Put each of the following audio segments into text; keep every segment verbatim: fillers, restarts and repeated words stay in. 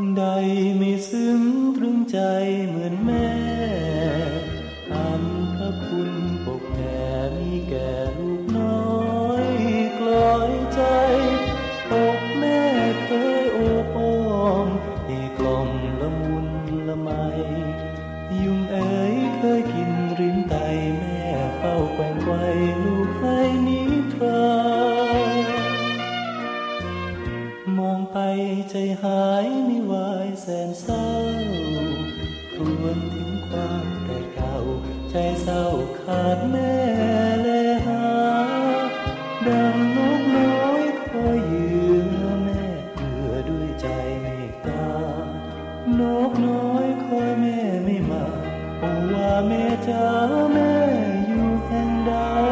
ใดไม่ซึ้งตรึงใจเหมือนแม่อันพระคุณปกแผ่มีแก่ลูกน้อยกลอยใจอกแม่เคยโอบอ้อมให้กล่อมละมุนละไมยุงเอ๋ยเคยกินริมไตแม่เฝ้าแกว่งไกวลูกให้นิทรามองไปใจหายไม่วายแสนเศร้าครวญถึงความแต่เก่าใจเศร้าขาดแม่แลหาดังนกน้อยคอยเหยื่อแม่เพื่อด้วยใจเมตตานกน้อยคอยแม่ไม่มาโอ้ว่าแม่จ๋าแม่อยู่แห่งใด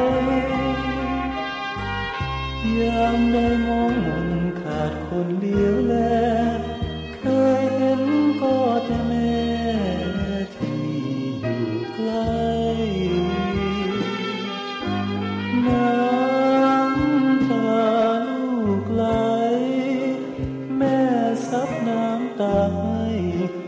ยามได้มองมนขาดคนเลี้ยวแลเคยเห็นก็แต่แม่ที่อยู่ไกลน้ำตาลูกไหลแม่ซับน้ำตาให้